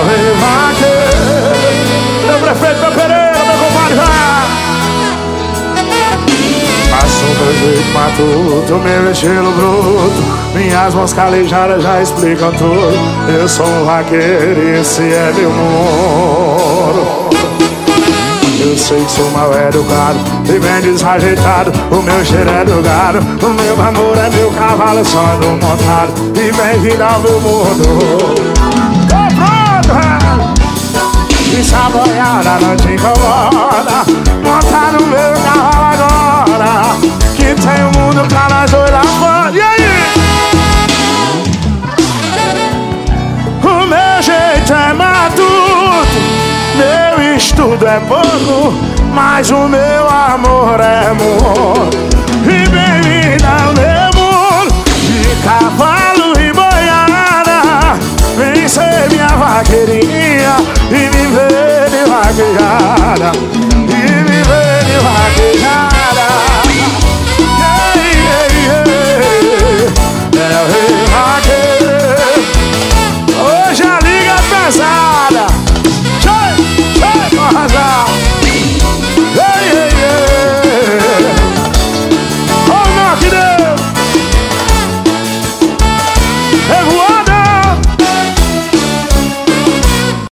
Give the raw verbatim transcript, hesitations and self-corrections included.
rei vaqueiro. Meu prefeito, meu Pereira, meu compadre, vai. Faço o meu jeito matuto, meu estilo bruto, minhas mãos calejadas já explicam tudo. Eu sou um vaqueiro e esse é meu moro. Eu sei que sou mal educado e bem desajeitado, o meu cheiro é do gado, o meu amor é meu cavalo, só ando montado. E bem-vindo ao meu mundo. Tô pronto! E saboiada não te incomoda, montar no meu cavalo agora, que tem o mundo pra nós dois lá fora. E aí? O meu jeito é matuto, meu estudo é pouco, mas o meu amor é muito. E bem-vindo ao meu mundo de cavalo e boiada. Vem ser minha vaqueirinha e viver de vaquejada.